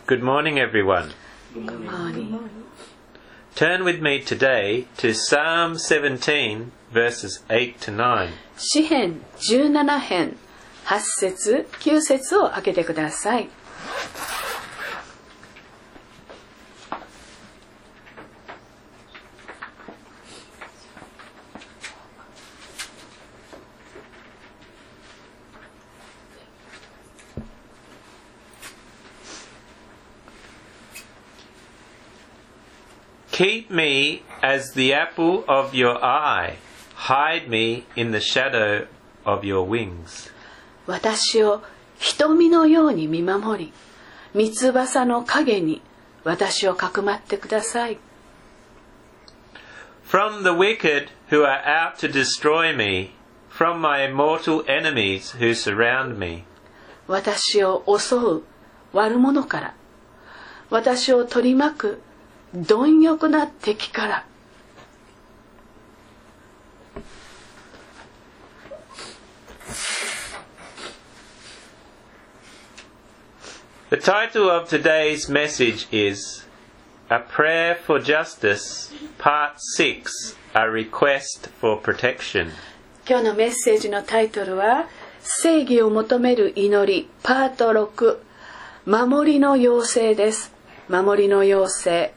Good morning, everyone. Good morning. Turn with me today to Psalm 17, verses 8 to 9. 詩編17編8節9節を開けてください。 Keep me as the apple of your eye. Hide me in the shadow of your wings. 私を瞳のように見守り、三つ葉の影に私をかくまってください。 From the wicked who are out to destroy me, from my mortal enemies who surround me. 私を襲う悪者から、私を取り巻く貪欲な敵から。 The title of today's message is A Prayer for Justice, Part 6, A Request for Protection. 今日のメッセージのタイトルは、正義を求める祈り、パート6、守りの要請です。守りの要請。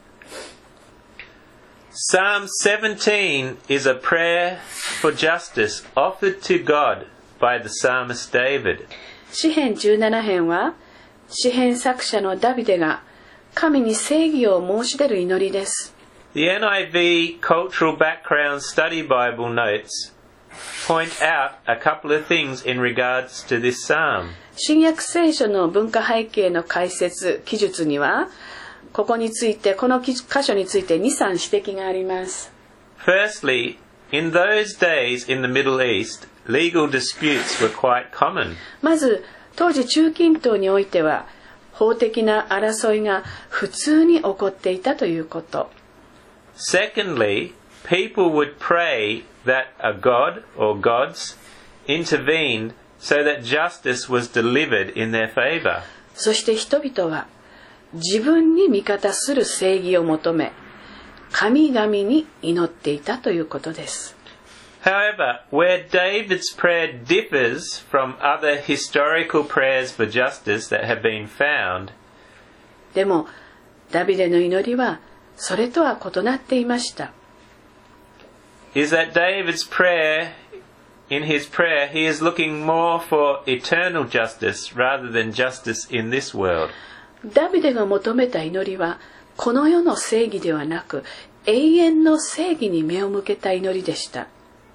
Psalm 17 is a prayer for justice offered to God by the psalmist David. 詩編17編は、詩編作者のダビデが神に正義を申し出る祈りです。 The NIV Cultural Background Study Bible notes point out a couple of things in regards to this psalm. 新約聖書の文化背景の解説記述には、この箇所について 2,3 指摘があります。 Firstly, in those days in the Middle East, legal disputes were quite common. まず、当時中近東においては、法的な争いが普通に起こっていたということ。 Secondly, people would pray that a god or gods intervened so that justice was delivered in their favor. そして人々は、自分に味方する正義を求め、神々に祈っていたということです。 However, where David's prayer differs from other historical prayers for justice that have been found, でも、ダビデの祈りはそれとは異なっていました。 is that David's prayer, in his prayer, he is looking more for eternal justice rather than justice in this world. ダビデが求めた祈りは、この世の正義ではなく、永遠の正義に目を向けた祈りでした。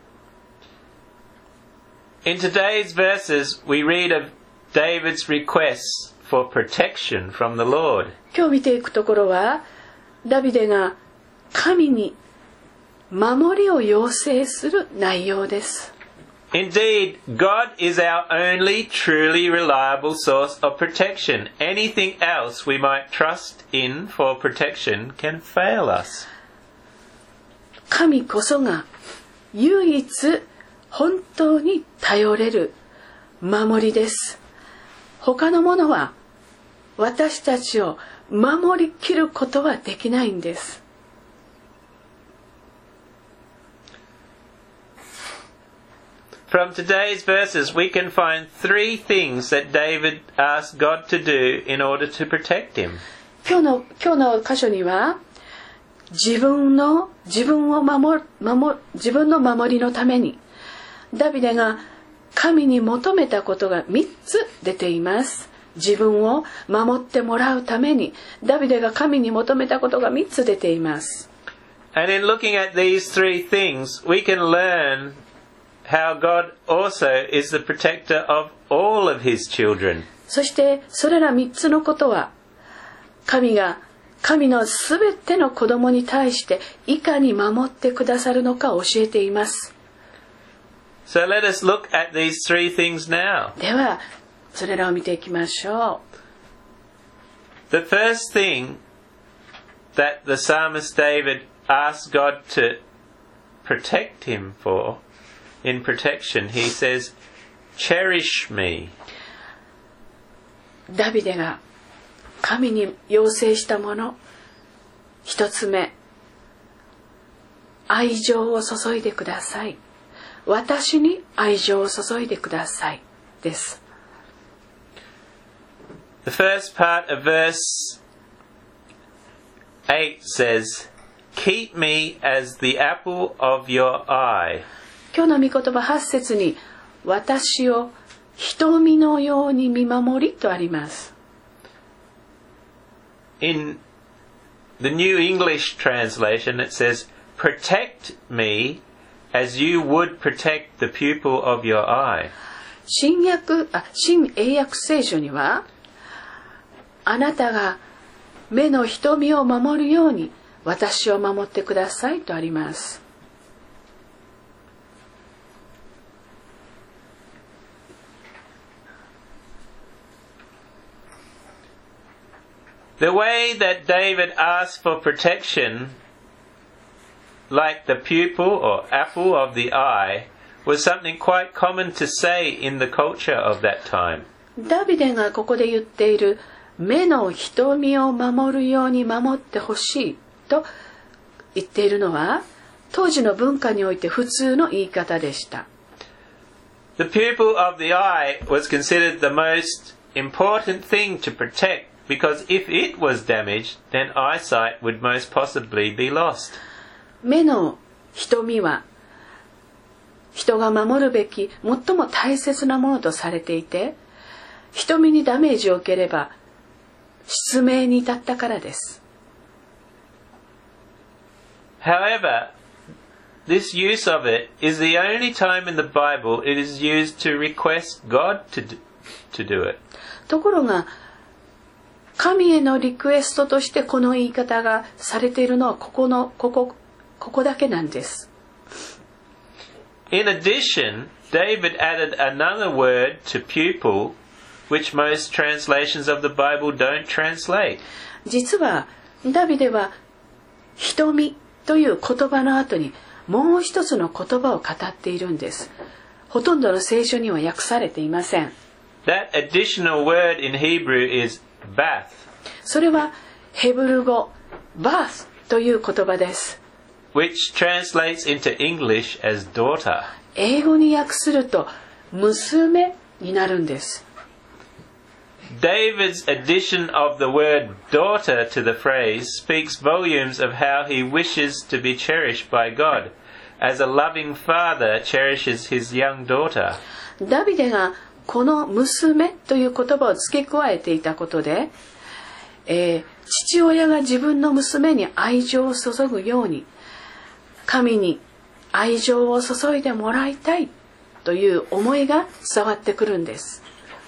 In today's verses, we read of David's requests for protection from the Lord. 今日見ていくところは、ダビデが神に守りを要請する内容です。 Indeed, God is our only truly reliable source of protection. Anything else we might trust in for protection can fail us. 神こそが唯一本当に頼れる守りです。他のものは私たちを守りきることはできないんです。 From today's verses, we can find three things that David asked God to do in order to protect him. 今日の箇所には、自分の守りのために、ダビデが神に求めたことが3つ出ています。自分を守ってもらうために、ダビデが神に求めたことが3つ出ています。 And in looking at these three things, we can learn how God also is the protector of all of his children. そしてそれら3つのことは、神が神のすべての子供に対していかに守ってくださるのかを教えています。 So let us look at these three things now. では、それらを見ていきましょう。The first thing that the psalmist David asked God to protect him for, in protection, he says, cherish me. ダビデが神に要請したもの、一つ目、愛情を注いでください。私に愛情を注いでくださいです。 The first part of verse 8 says, Keep me as the apple of your eye. 今日の御言葉8節に、私を瞳のように見守りとあります。 In the New English translation it says, Protect me as you would protect the pupil of your eye. 新英訳聖書には、あなたが目の瞳を守るように私を守ってくださいとあります。 The way that David asked for protection, like the pupil or apple of the eye, was something quite common to say in the culture of that time. ダビデがここで言っている目の瞳を守るように守ってほしいと言っているのは、当時の文化において普通の言い方でした。 The pupil of the eye was considered the most important thing to protect, because if it was damaged, then eyesight would most possibly be lost. 目の瞳は人が守るべき最も大切なものとされていて、瞳にダメージを受ければ失明に至ったからです。 However, this use of it is the only time in the Bible it is used to request God to do it. ところが、神へのリクエストとしてこの言い方がされているのはここだけなんです。 In addition, David added another word to pupil, which most translations of the Bible don't translate. 実はダビデは瞳という言葉の後にもう一つの言葉を語っているんです。ほとんどの聖書には訳されていません。 That additional word in Hebrew is bath. それはヘブル語バースという言葉です。 Which translates into English as daughter. 英語に訳すると娘になるんです。 David's addition of the word daughter to the phrase speaks volumes of how he wishes to be cherished by God, as a loving father cherishes his young daughter. ダビデがこの娘という言葉を付け加えていたことで、父親が自分の娘に愛情を注ぐように、神に愛情を注いでもらいたいという思いが伝わってくるんです。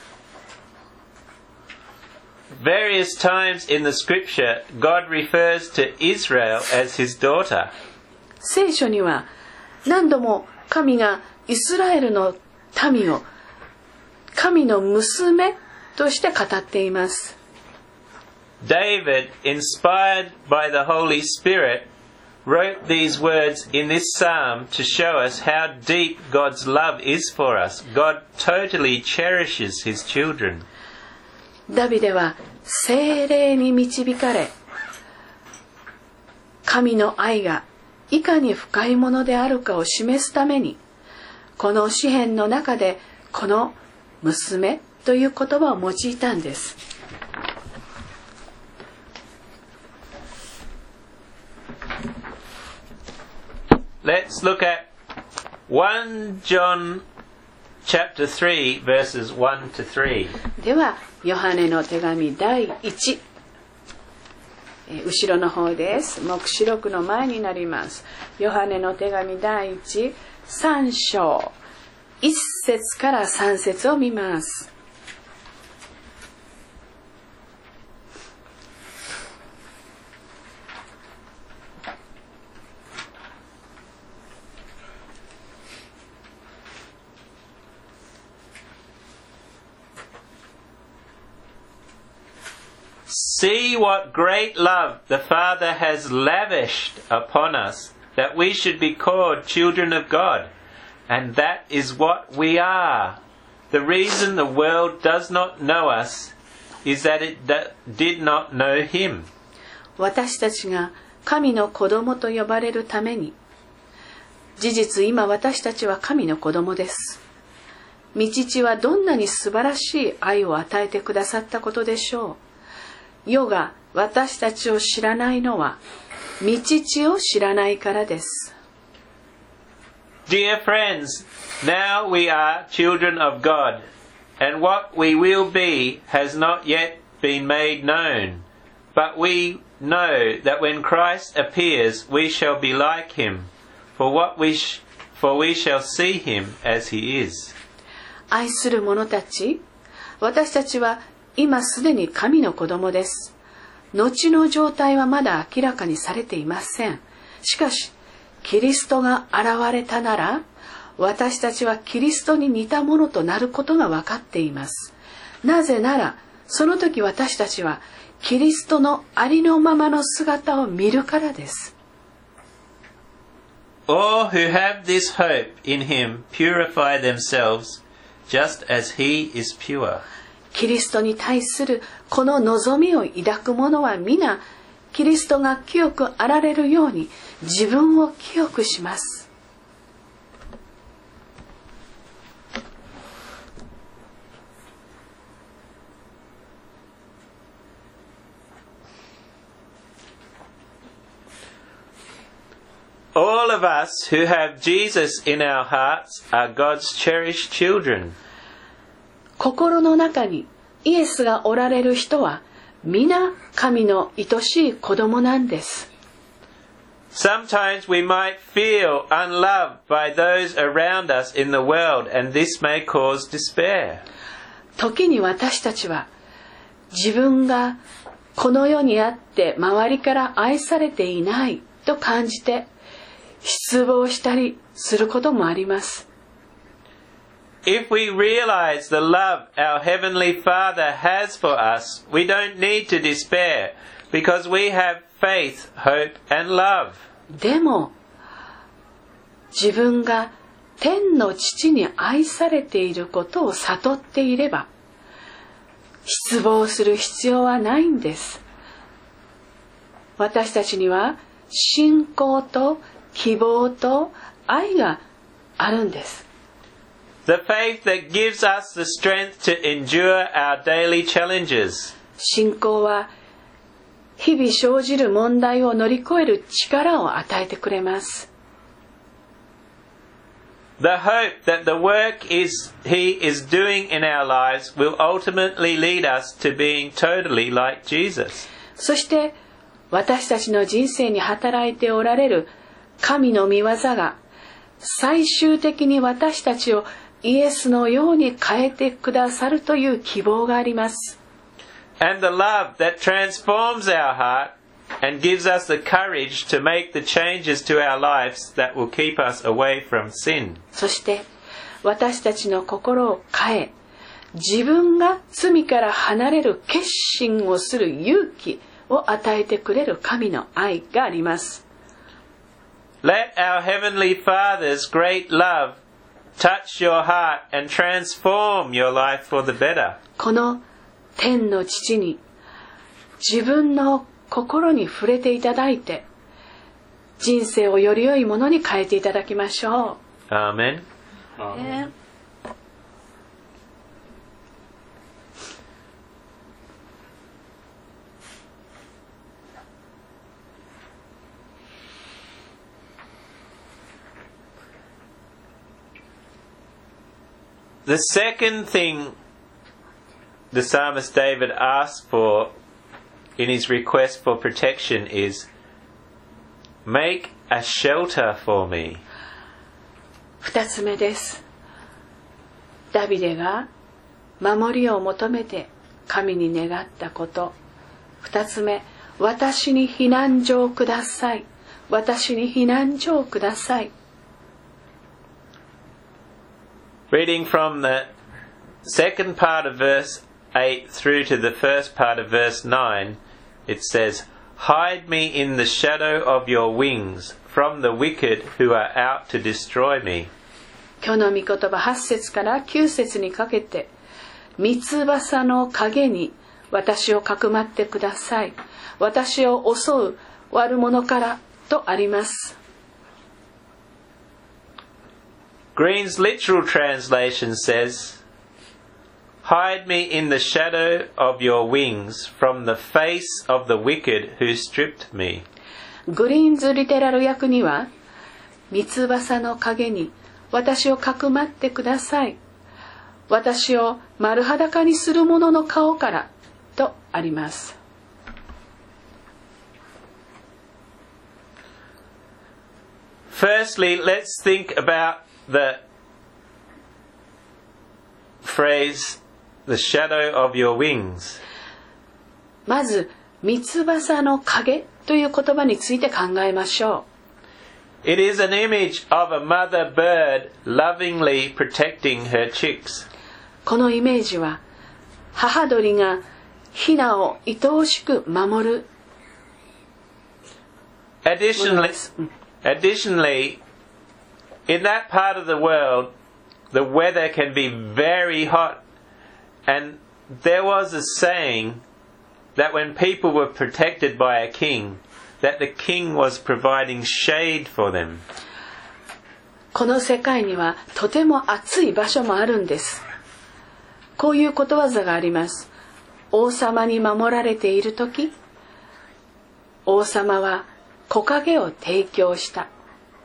Various times in the scripture, God refers to Israel as his daughter. 聖書には何度も神がイスラエルの民を神の娘として語っています。 David, inspired by the Holy Spirit, wrote these words in this psalm to show us how deep God's love is for us. God totally cherishes his children. ダビデは聖霊に導かれ、神の愛がいかに深いものであるかを示すために、この詩篇の中でこの娘という言葉を用いたんです。 Let's look at 1 John chapter 3 verses 1 to 3. ではヨハネの手紙第1、後ろの方です。黙示録の前になります。ヨハネの手紙第1、3章1節から3節を見ます。 See what great love the Father has lavished upon us, that we should be called children of God. And that is what we are. The reason the world does not know us is that it did not know him. 私たちが神の子供と呼ばれるために、事実今私たちは神の子供です。御父はどんなに素晴らしい愛を与えてくださったことでしょう。世が私たちを知らないのは、御父を知らないからです。 Dear friends, now we are children of God, and what we will be has not yet been made known. But we know that when Christ appears, we shall be like him, for we shall see him as he is. 愛する者たち、私たちは今すでに神の子供です。後の状態はまだ明らかにされていません。しかし、キリストが現れたなら、私たちはキリストに似たものとなることが分かっています。なぜなら、その時私たちはキリストのありのままの姿を見るからです。 All who have this hope in him purify themselves, just as he is pure. キリストに対するこの望みを抱く者は皆、キリストが清くあられるように自分を清くします。 All of us who have Jesus in our hearts are God's cherished children. 心の中にイエスがおられる人は皆神の愛しい子供なんです。 Sometimes we might feel unloved by those around us in the world, and this may cause despair. 時に私たちは自分がこの世にあって周りから愛されていないと感じて失望したりすることもあります。 If we realize the love our Heavenly Father has for us, we don't need to despair, because we have faith, hope, and love. でも、自分が天の父に愛されていることを悟っていれば、失望する必要はないんです。私たちには信仰と希望と愛があるんです。 The faith that gives us the strength to endure our daily challenges. 信仰は日々生じる問題を乗り越える力を与えてくれます。 The hope that the work He is doing in our lives will ultimately lead us to being totally like Jesus. そして私たちの人生に働いておられる神の御業が最終的に私たちをイエスのように変えてくださるという希望があります。 And the love that transforms our heart and gives us the courage to make the changes to our lives that will keep us away from sin. そして私たちの心を変え、自分が罪から離れる決心をする勇気を与えてくれる神の愛があります。 Let our Heavenly Father's great love touch your heart and transform your life for the better. この天の父に自分の心に触れていただいて、人生をより良いものに変えていただきましょう。 Amen. The second thing the psalmist David asked for in his request for protection is, make a shelter for me. 二つ目です。ダビデが守りを求めて神に願ったこと。二つ目、私に避難所をください。私に避難所をください。 Reading from the second part of verse 8 through to the first part of verse 9, it says, Hide me in the shadow of your wings from the wicked who are out to destroy me. 今日の御言葉8節から9節にかけて、三翼の影に私をかくまってください。私を襲う悪者からとあります。 Green's literal translation says, Hide me in the shadow of your wings from the face of the wicked who stripped me. グリーンズリテラル訳には、三翼の影に私をかくまってください。私を丸裸にする者の顔からとあります。 Firstly, let's think about the phrase, the shadow of your wings. まず、三翼の影という言葉について考えましょう。It is an image of a mother bird lovingly protecting her chicks. このイメージは、母鳥がヒナを愛おしく守る。 Additionally, in that part of the world, the weather can be very hot, and there was a saying that when people were protected by a king, that the king was providing shade for them. この世界にはとても暑い場所もあるんです。こういうことわざがあります。王様に守られているとき、王様は木陰を提供した。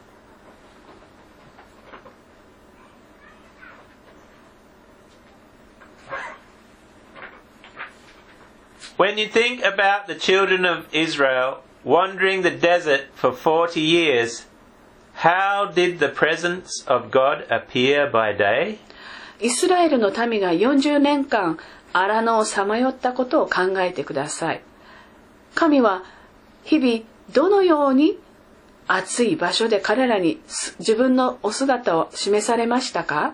When you think about the children of Israel wandering the desert for 40 years, how did the presence of God appear by day? イスラエルの民が40年間荒野をさまよったことを考えてください。神は日々どのように暑い場所で彼らに自分のお姿を示されましたか？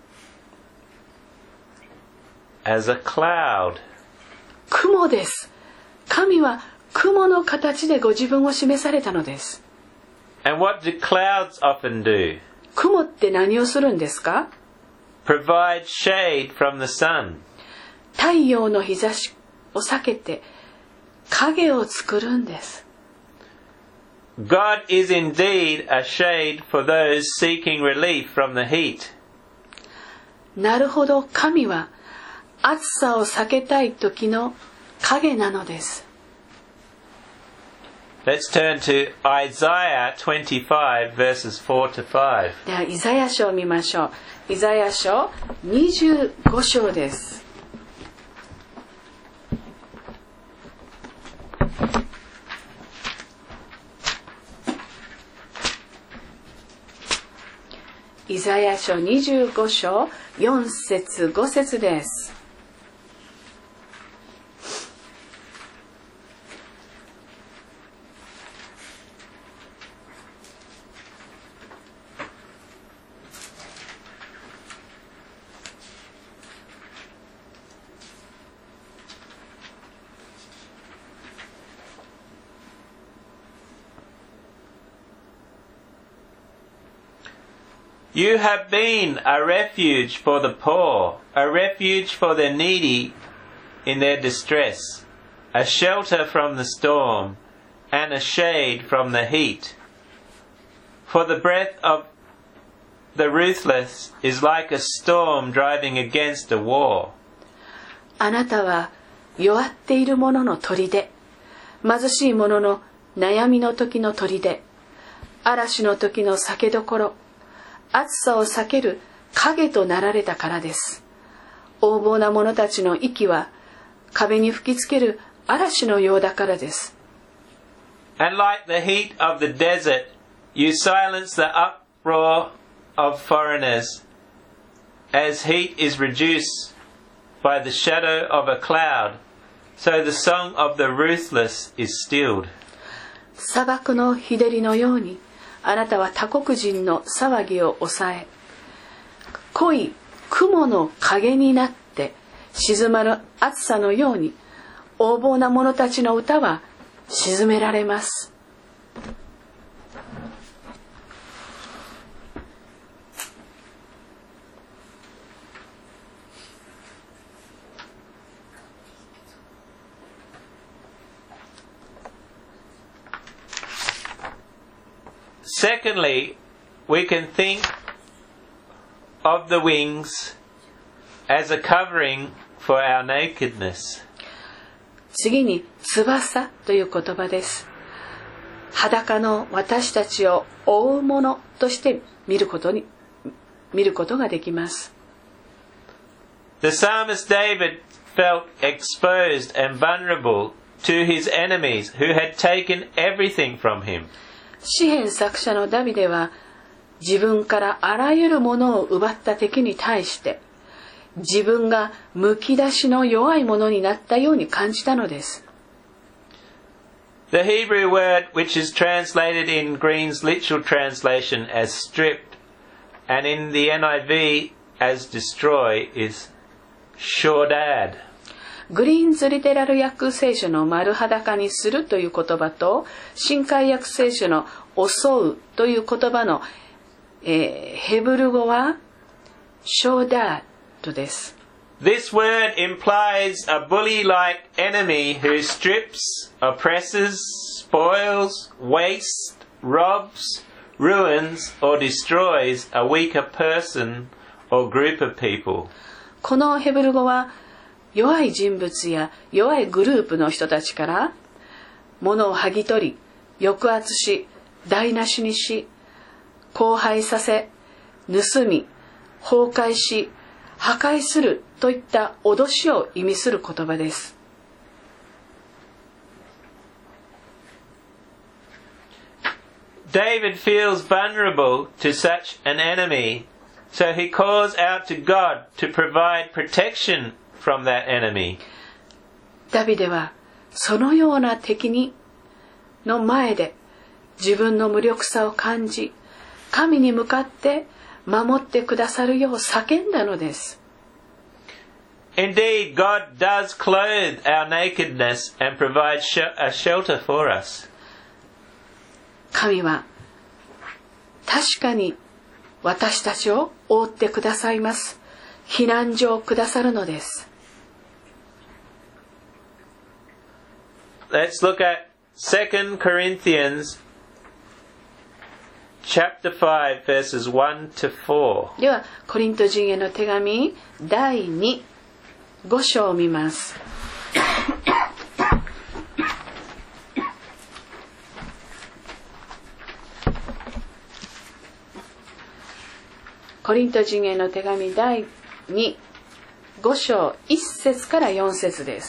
As a cloud. 雲です。神は雲の形でご自分を示されたのです。 And what do clouds often do? 雲って何をするんですか？ Provide shade from the sun. 太陽の日差しを避けて影を作るんです。 God is indeed a shade for those seeking relief from the heat. なるほど、神は暑さを避けたい時の影なのです。 Let's turn to Isaiah 25 verses 4 to 5. ではイザヤ書を見ましょう。イザヤ書25章です。イザヤ書25章4節5節です。 You have been a refuge for the poor, a refuge for the needy in their distress, a shelter from the storm, and a shade from the heat. For the breath of the ruthless is like a storm driving against a wall. あなたは弱っている者の砦、貧しい者の悩みの時の砦、嵐の時の酒どころ、暑さを避ける影となられたからです。横暴な者たちの息は壁に吹きつける嵐のようだからです。 And like the heat of the desert, you silence the uproar of foreigners, as heat is reduced by the shadow of a cloud, so the song of the ruthless is stilled. 砂漠の日照りのように、あなたは他国人の騒ぎを抑え、濃い雲の影になって静まる暑さのように、横暴な者たちの歌は静められます。 Secondly, we can think of the wings as a covering for our nakedness. 次に翼という言葉です。裸の私たちを覆うものとして見ることができます。 The psalmist David felt exposed and vulnerable to his enemies who had taken everything from him. 詩編作者のダビデは自分からあらゆるものを奪った敵に対して自分がむき出しの弱いものになったように感じたのです。 The Hebrew word which is translated in Green's literal translation as stripped and in the NIV as destroy is shodad. グリーンズリテラル訳聖書の丸裸にするという言葉と新海訳聖書の襲うという言葉の、ヘブル語はショーダードです。 This word implies a bully-like enemy who strips, oppresses, spoils, wastes, robs, ruins or destroys a weaker person or group of people. このヘブル語は弱い人物や弱いグループの人たちから物を剥ぎ取り、抑圧し、台無しにし、荒廃させ、盗み、崩壊し、破壊するといった脅しを意味する言葉です。 David feels vulnerable to such an enemy, so he calls out to God to provide protection from that enemy. ダビデはそのような敵の前で自分の無力さを感じ、神に向かって守ってくださるよう叫んだのです。 Indeed, God does clothe our nakedness and provide a shelter for us. 神は確かに私たちを覆ってくださいます。避難所をくださるのです。 Let's look at 2 Corinthians chapter 5 verses 1 to 4. ではコリント人への手紙第2、5章を見ます。コリント人への手紙第2、5章1節から4節です。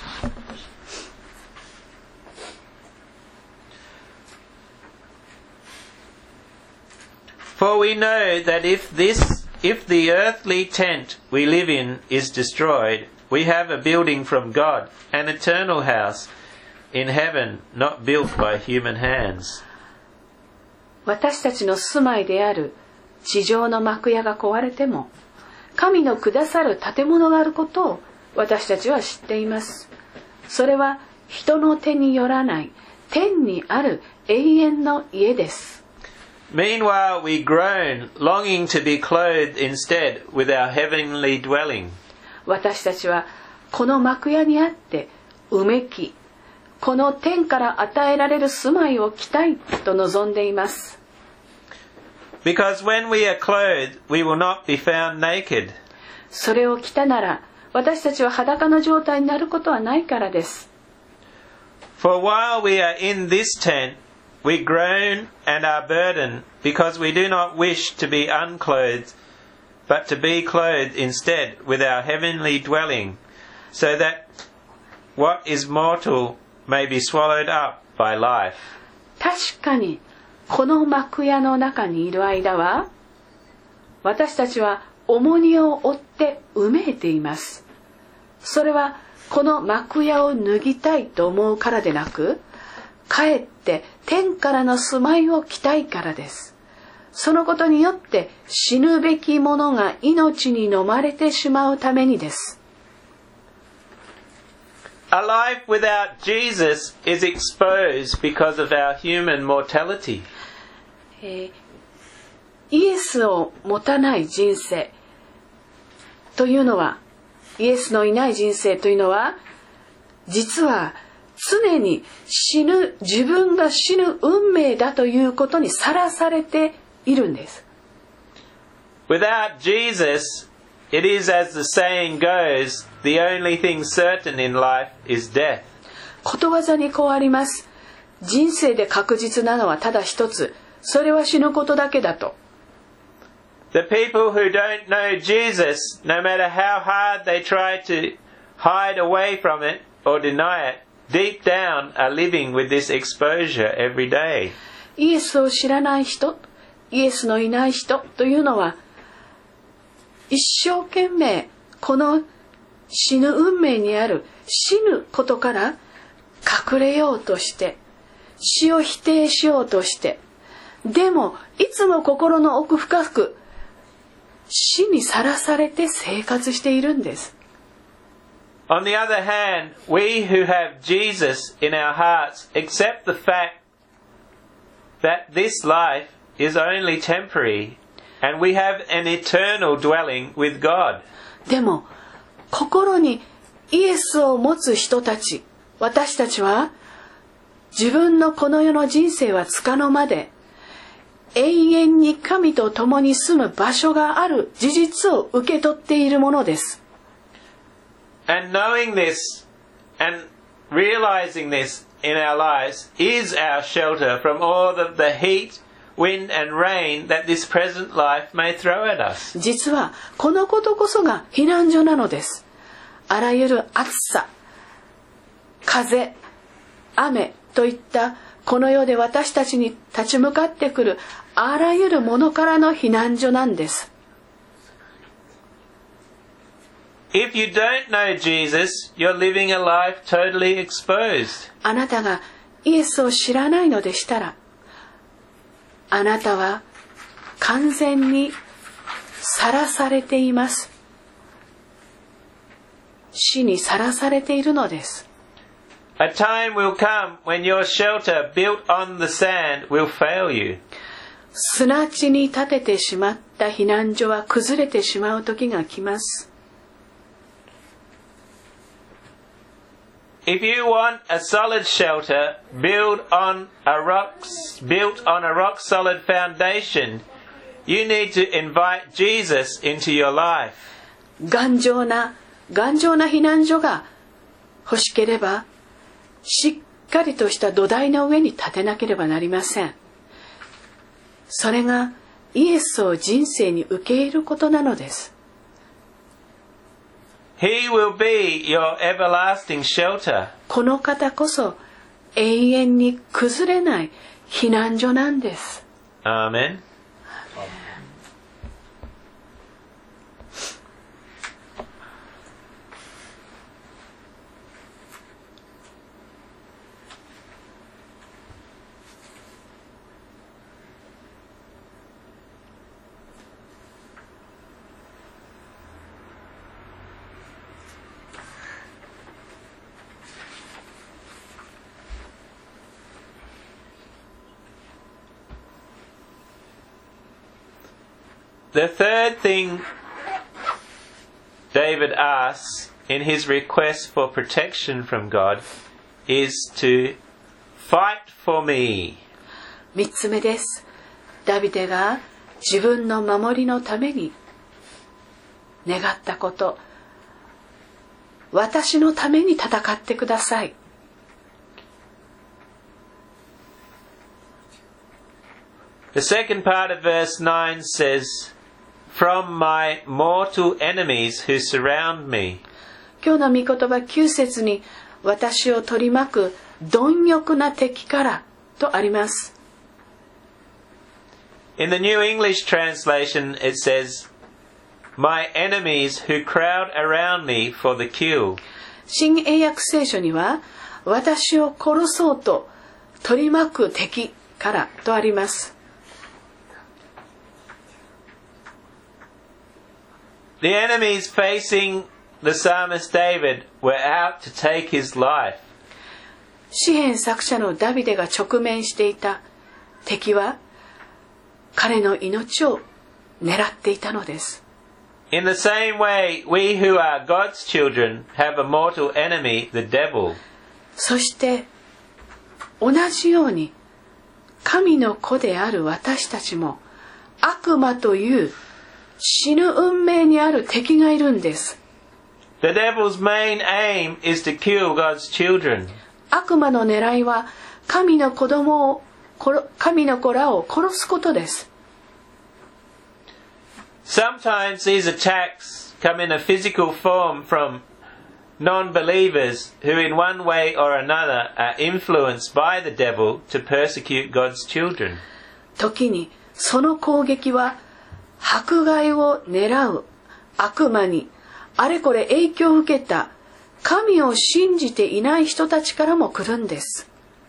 For we know that if the earthly tent we live in is destroyed, we have a building from God, an eternal house in heaven, not built by human hands. 私たちの住まいである地上の幕屋が壊れても、神のくださる建物があることを私たちは知っています。それは人の手によらない天にある永遠の家です。 Meanwhile, we groan, longing to be clothed instead with our heavenly dwelling. 私たちはこの幕屋にあってうめき、この天から与えられる住まいを着たいと望んでいます。 Because when we are clothed, we will not be found naked. それを着たなら、私たちは裸の状態になることはないからです。 For while we are in this tent, we groan and are burdened, because we do not wish to be unclothed, but to be clothed instead with our heavenly dwelling, so that what is mortal may be swallowed up by life. 確かに、この幕屋の中にいる間は、私たちは重荷を負ってうめいています。それはこの幕屋を脱ぎたいと思うからでなく、かえって天からの住まいを着たいからです。そのことによって死ぬべきものが命に飲まれてしまうためにです。 A life without Jesus is exposed because of our human mortality. イエスを持たない人生というのは、イエスのいない人生というのは、実は常に自分が死ぬ運命だということにさらされているんです。 Without Jesus, it is as the saying goes, the only thing certain in life is death. ことわざにこうあります。人生で確実なのはただ一つ、それは死ぬことだけだと。 The people who don't know Jesus, no matter how hard they try to hide away from it or deny it, deep down are living with this exposure every day. イエスを知らない人、イエスのいない人というのは、一生懸命この死ぬ運命にある死ぬことから隠れようとして、死を否定しようとして、でもいつも心の奥深く死にさらされて生活しているんです。 On the other hand, we who have Jesus in our hearts accept the fact that this life is only temporary and we have an eternal dwelling with God. でも心にイエスを持つ人たち、私たちは自分のこの世の人生は束の間で永遠に神と共に住む場所がある事実を受け取っているものです。 And knowing this and realizing this in our lives is our shelter from all of the heat, wind and rain that this present life may throw at us. 実はこのことこそが避難所なのです。あらゆる暑さ、風、雨といったこの世で私たちに立ち向かってくるあらゆるものからの避難所なんです。 If you don't know Jesus, you're living a life totally exposed. あなたがイエスを知らないのでしたら、あなたは完全にさらされています。死にさらされているのです。 A time will come when your shelter built on the sand will fail you. 砂地に建ててしまった避難所は崩れてしまう時が来ます。 If you want a solid shelter built on a rock solid foundation, you need to invite Jesus into your life. 頑丈な避難所が欲しければ、しっかりとした土台の上に建てなければなりません。それがイエスを人生に受け入れることなのです。 He will be your everlasting shelter. この方こそ永遠に崩れない避難所なんです。 Amen. The third thing David asks in his request for protection from God is to fight for me. 3つ目です。ダビデが自分の守りのために願ったこと。私のために戦ってください。 The second part of verse 9 says, From my mortal enemies who surround me. 今日の御言葉9節に私を取り巻く貪欲な敵からとあります。 In the New English translation it says, My enemies who crowd around me for the kill. 新英訳聖書には私を殺そうと取り巻く敵からとあります。 The enemies facing the psalmist David were out to take his life. 詩編作者のダビデが直面していた敵は彼の命を狙っていたのです。 In the same way, we who are God's children have a mortal enemy, the devil. そして同じように神の子である私たちも悪魔という死ぬ運命にある敵がいるんです。 The devil's main aim is to kill God's children. 悪魔の狙いは神の子らを殺すことです。 Sometimes these attacks come in a physical form from non-believers who in one way or another are influenced by the devil to persecute God's children. 時にその攻撃は迫害を狙う悪魔にあれこれ影響を受けた神を信じていない人たちからも来るんです。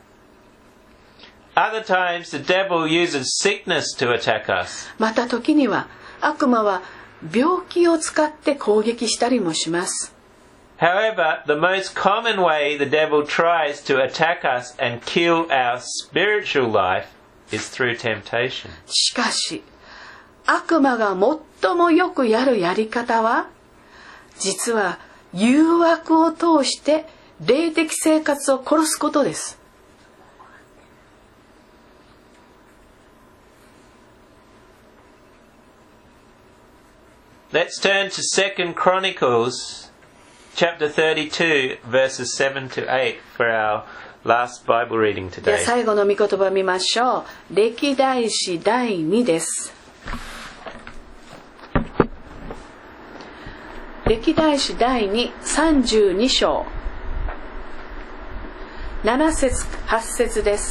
Other times the devil uses sickness to attack us. また時には悪魔は病気を使って攻撃したりもします。 However, the most common way the devil tries to attack us and kill our spiritual life is through temptation. しかし悪魔が最もよくやるやり方は実は誘惑を通して霊的生活を殺すことです。 Let's turn to 2 Chronicles chapter 32 verses 7 to 8 for our last Bible reading では today. 最後の御言葉を見ましょう。歴代史第2です。歴代史第2、32章7節8節です。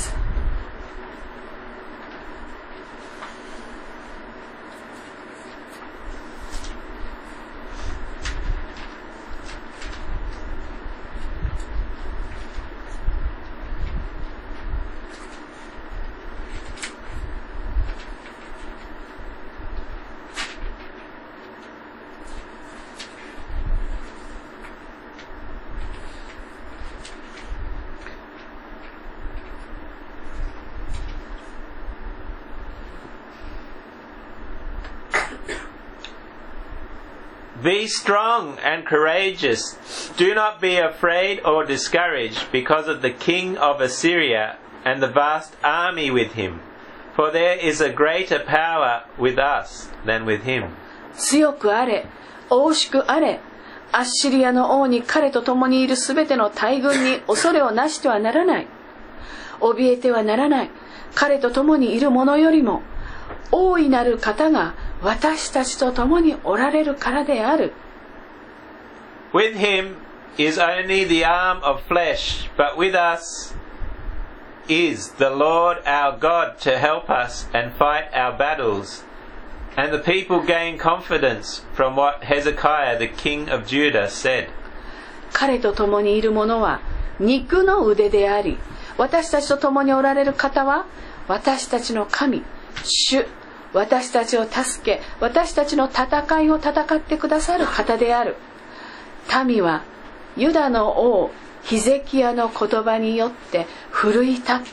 Be strong and courageous. Do not be afraid or discouraged because of the king of Assyria and the vast army with him. For there is a greater power with us than with him. 強くあれ、大しくあれ、アッシリアの王に彼と共にいるすべての大軍に恐れをなしてはならない。怯えてはならない。彼と共にいる者よりも大いなる方が私たちと共におられるからである。 With him is only the arm of flesh, but with us is the Lord our God to help us and fight our battles. And the people gain confidence from what Hezekiah the king of Judah said. 彼と共にいる者は肉の腕であり、私たちと共におられる方は私たちの神、主、私たちを助け、私たちの戦いを戦ってくださる方である。民はユダの王ヒゼキヤの言葉によって奮い立った。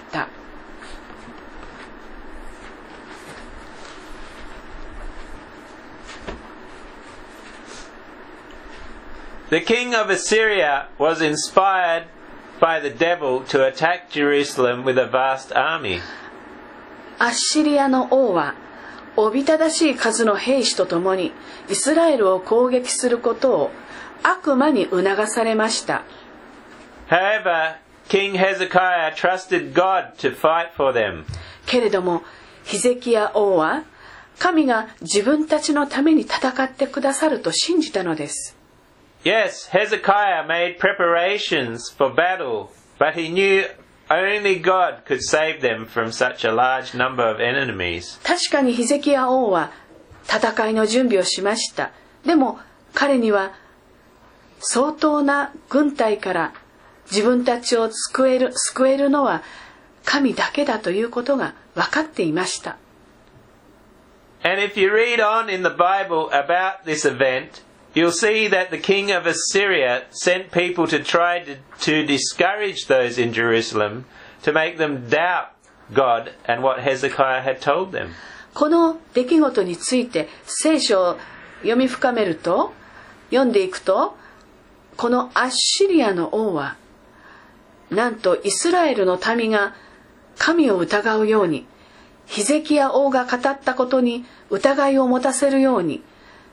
The king of Assyria was inspired by the devil to attack Jerusalem with a vast army. アッシリアの王はおびただしい数の兵士とともにイスラエルを攻撃することを悪魔に促されました。 However, King Hezekiah trusted God to fight for them. けれどもヒゼキヤ王は神が自分たちのために戦ってくださると信じたのです。 Yes, Hezekiah made preparations for battle, but he knew only God could save them from such a large number of enemies. 確かにヒゼキヤ王は戦いの準備をしました。でも彼には相当な軍隊から自分たちを救えるのは神だけだということが分かっていました。 And if you read on in the Bible about this event, you'll see that the king of Assyria sent people to try to discourage those in Jerusalem, to make them doubt God and what Hezekiah had told them. この出来事について聖書を読み深めると、読んでいくと、このアッシリアの王はなんとイスラエルの民が神を疑うように、ヒゼキヤ王が語ったことに疑いを持たせるように、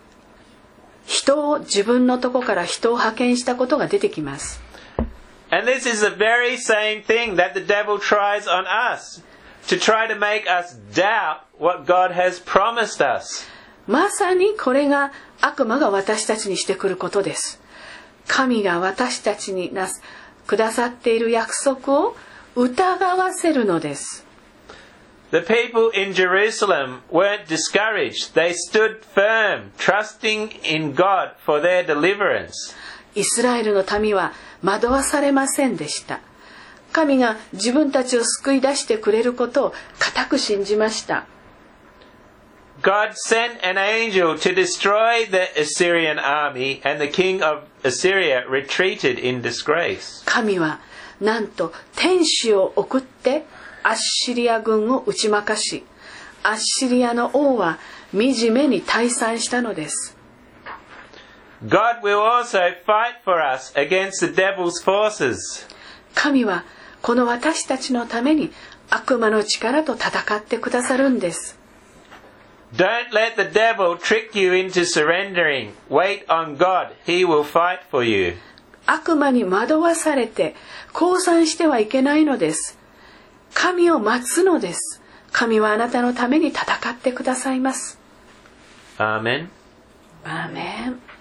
自分のとこから人を派遣したことが出てきます。 And this is the very same thing that the devil tries on us, to try to make us doubt what God has promised us. まさにこれが悪魔が私たちにしてくることです。神が私たちにくださっている約束を疑わせるのです。 The people in Jerusalem weren't discouraged. They stood firm, trusting in God for their deliverance. イスラエルの民は惑わされませんでした。神が自分たちを救い出してくれることを固く信じました。 God sent an angel to destroy the Assyrian army, and the king of Assyria retreated in disgrace. 神はなんと天使を送ってアッシリア軍を打ち負かし、アッシリアの王は惨めに退散したのです。 God will also fight for us against the devil's forces. 神はこの私たちのために悪魔の力と戦ってくださるんです。 Don't let the devil trick you into surrendering. Wait on God. He will fight for you. 悪魔に惑わされて降参してはいけないのです。神を待つのです。神はあなたのために戦ってくださいます。 Amen. アーメン。